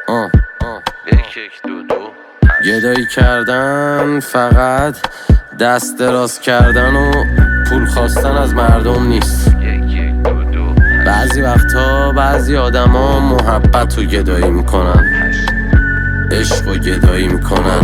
گدایی کردن فقط دست دراز کردن و پول خواستن از مردم نیست. بعضی وقتا بعضی آدما محبت رو گدایی میکنن، عشق رو گدایی میکنن،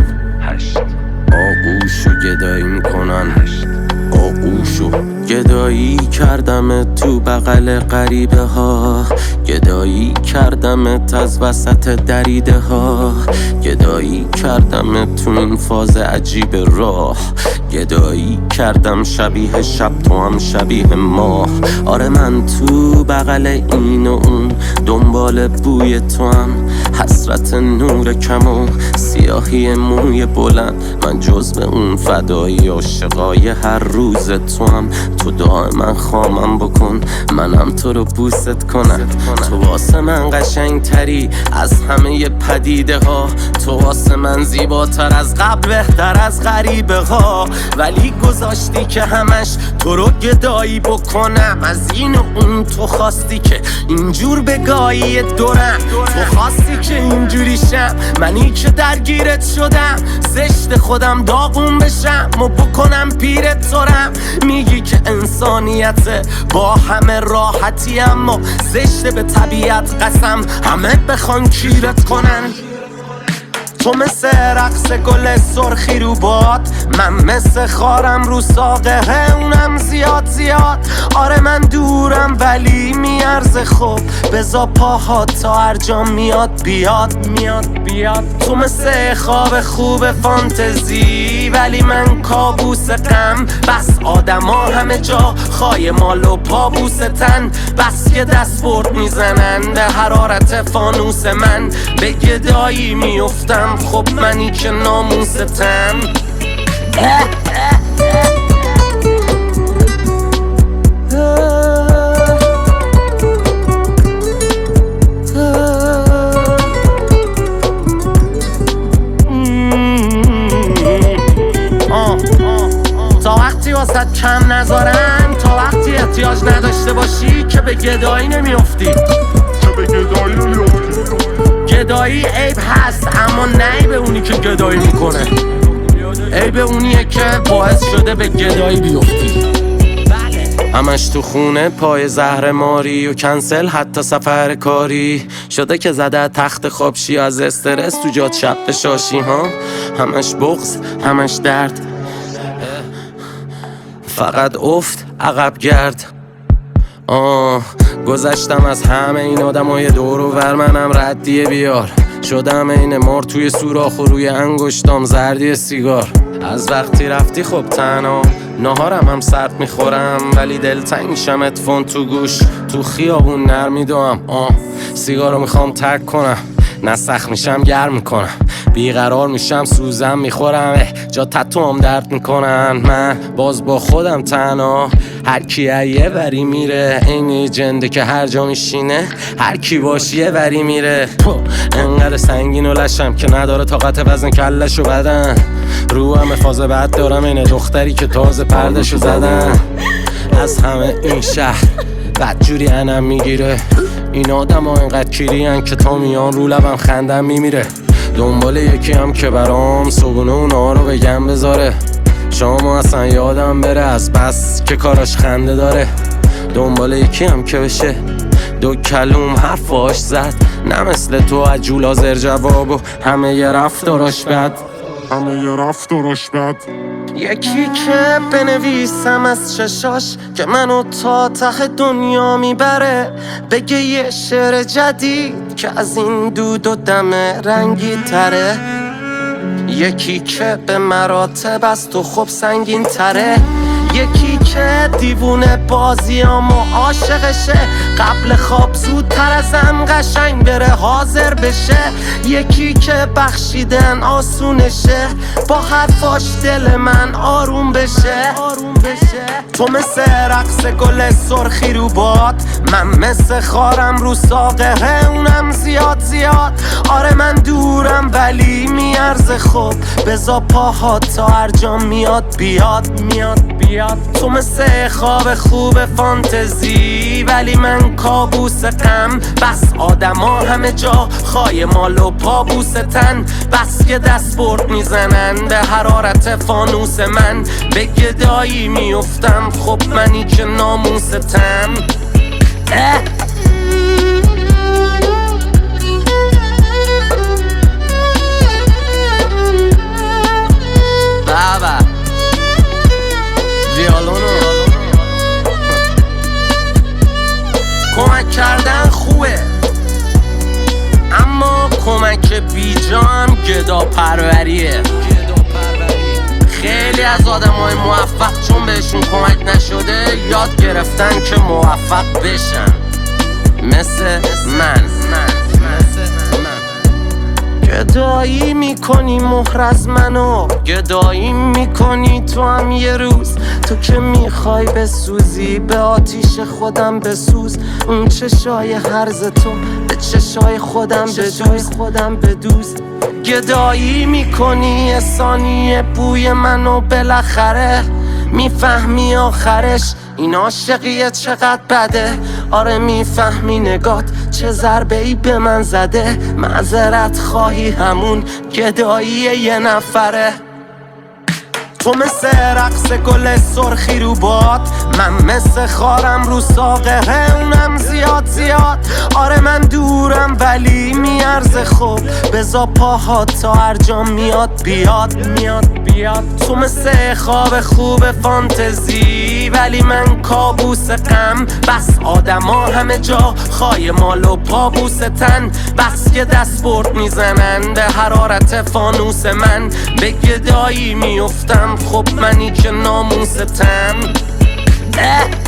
آغوش رو گدایی میکنن. آغوشو گدایی کردمت تو بغل غریبه ها، گدایی کردمت از وسط دریده ها، گدایی کردمت تو این فاز عجیب راه، گدایی کردم شبیه شب تو هم شبیه ماه. آره من تو بغل این و اون دنبال بوی تو هم، حسرت نور کم و سیاهی موی بلند. من جزو اون فدایی عاشقای هر روز تو هم. تو دائما خامم بکن منم تو رو بوست کنم. تو واسه من قشنگ تری از همه پدیده ها، تو واسه من زیباتر از قبل بهتر از غریبه ها. ولی گذاشتی که همش تو رو گدایی بکنم، از این و اون تو خواستی که اینجور بگایی دورم، تو خواستی که اینجوری شم، منی که درگیرت شدم. زشت خودم داغون بشم و بکنم پیرت تورم. میگی که انسانیت با همه راحتی، اما زشت به طبیعت قسم همه بخوان کیرت کنن. تو مثل رقص گل سرخی رو باد، من مثل خارم رو ساقه اونم زیاد زیاد. آره من دورم ولی میارزه خوب، بزا پاها تا هر جا میاد بیاد. تو مثل خواب خوب فانتزی ولی من کابوس غم. بس آدما همه جا خای مال و پابوس تن، بس که دست برد میزنن به حرارت فانوس من. به گدایی میفتم خب منی که ناموستم. تا وقتی واسط کم نذارن، تا وقتی احتیاج نداشته باشی که به گدایی نمیافتی. گدایی عیب هست اما نه عیب اونی که گدایی میکنه، عیب اونیه که باعث شده به گدایی بیفتی. همش تو خونه پای زهر ماری و کنسل حتی سفر کاری شده که زده تخت خوابشی از استرس تو جات شب بشاشی ها. همش بغض همش درد، فقط افت عقب گرد. گذشتم از همه این آدمای دور و ور، منم ردیه بیار شدم این مار توی سوراخ و روی انگشتام زردی سیگار. از وقتی رفتی خب تنها نهارم هم سرد میخورم، ولی دلتنگ میشم اتفون تو گوش تو خیابون نرمیدوام. سیگارو میخوام ترک کنم، نه سخت میشم گرم میکنم، بیقرار میشم سوزم میخورم، جا تتوام درد میکنن. من باز با خودم تنها، هر کی یه وری میره، این جنده که هر جا میشینه هر کی باشی یه وری میره. انقدر سنگین و لشم که نداره طاقت وزن کلشو بدن، رو همه فاز بد دارم این دختری که تازه پردشو زدن. از همه این شهر بدجوری انم میگیره، این آدم ها اینقدر کیرین که تا میان رو لبم خندم میمیره. دنبال یکی هم که برام صبونه اونا رو بگم بذاره، شما اصلا یادم بره از بس که کاراش خنده داره. دنبال یکی هم که بشه دو کلوم حرفاش زد، نه مثل تو عجول حاضر جواب و همه یه رفتاراش بد. یکی که بنویسم از چشاش که منو تا ته دنیا میبره، بگه یه شعر جدید که از این دود و دم رنگی تره. یکی که به مراتب از تو خوب سنگین تره، یکی که دیوونه بازیام و عاشقشه، قبل خواب زودتر ازم قشنگ بره حاضر بشه. یکی که بخشیدن آسونشه، با حرفاش دل من آروم بشه. تو مثل رقص گل سرخی رو باد، من مثل خارم رو ساقه اونم زیاد زیاد. آره من دورم ولی میارزه خوب، بزا پاها تا هر جا میاد بیاد. بیاد. تو مثل خواب خوب فانتزی ولی من کابوس غم. بس آدما همه جا خای مال و پابوستن. بس که دست برد میزنن به حرارت فانوس من. به گدایی میفتم خب منی که ناموستم. بابا ویالونو کمک کردن خوبه اما کمک بیجا هم گدا پروریه. خیلی از آدمای موفق چون بهشون کمک نشده یاد گرفتن که موفق بشن. مثل من گدایی میکنی مهر از منو، گدایی میکنی تو هم یه روز. تو که میخوای بسوزی به آتیش خودم بسوز. اون چشای هرز تو به چشای خودم بدوز. گدایی میکنی یه ثانیه بوی منو بالاخره میفهمی آخرش این عاشقیه چقدر بده. آره میفهمی نگات چه ضربه ای به من زده. معذرت خواهی همون گدایی یه نفره. تو مثل رقص گل سرخی رو باد، من مثل خارم رو ساقه اونم زیاد. آره من دورم ولی میارزه خوب. بزا پاهات تا هر جا میاد بیاد. تو مثل خواب خوب فانتزی ولی من کابوس غم. بس آدما همه جا خای مال و پابوستن. بس که دست برد میزنن به حرارت فانوس من. به گدایی میفتم خب منی که ناموستم.